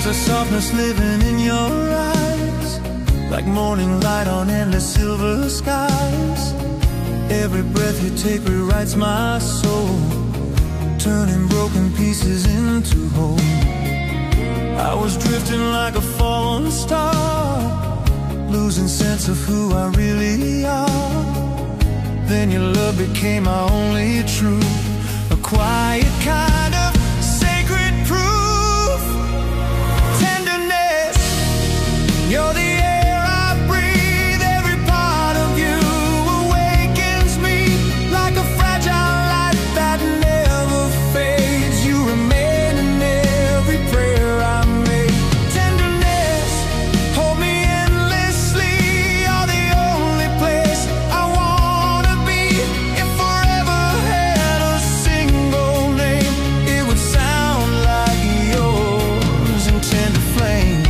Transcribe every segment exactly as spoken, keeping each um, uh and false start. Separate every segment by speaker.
Speaker 1: There's a softness living in your eyes, like morning light on endless silver skies. Every breath you take rewrites my soul, turning broken pieces into whole. I was drifting like a fallen star, losing sense of who I really are. Then your love became my only truth, a quiet kind of sacred proof. Tenderness, you're the air I breathe. Every part of you awakens me like a fragile light that never fades. You remain in every prayer I make. Tenderness, hold me endlessly. You're the only place I wanna be. If forever had a single name, it would sound like yours in tender flame.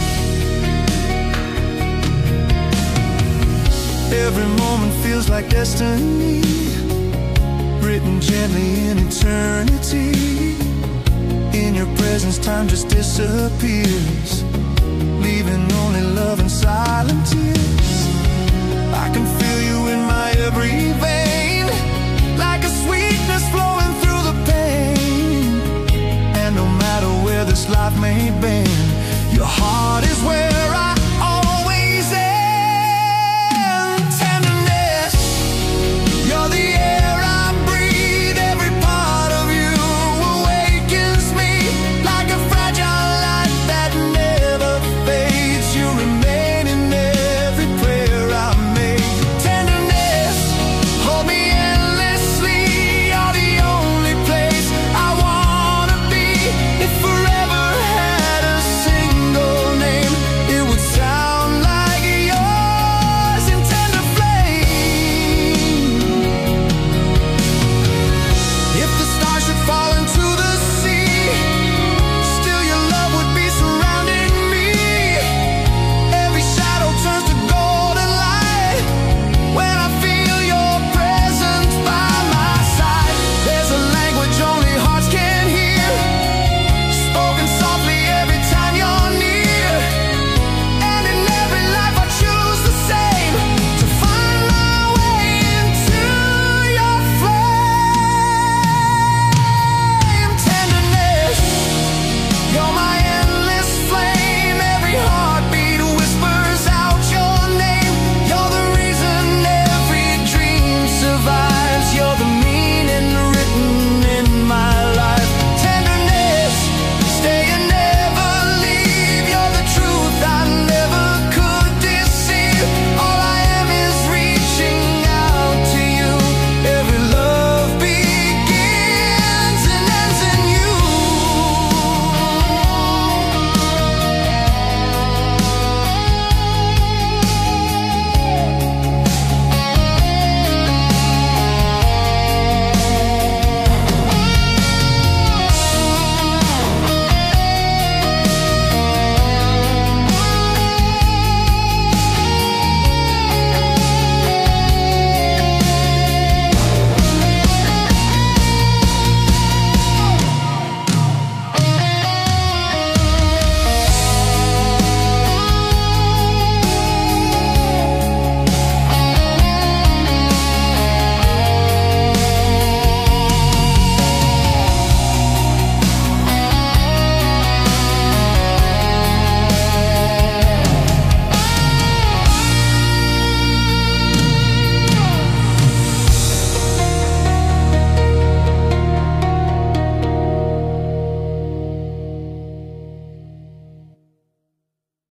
Speaker 1: Every moment feels like destiny, written gently in eternity. In your presence time just disappears, leaving only love and silent tears. I can feel you in my every vein.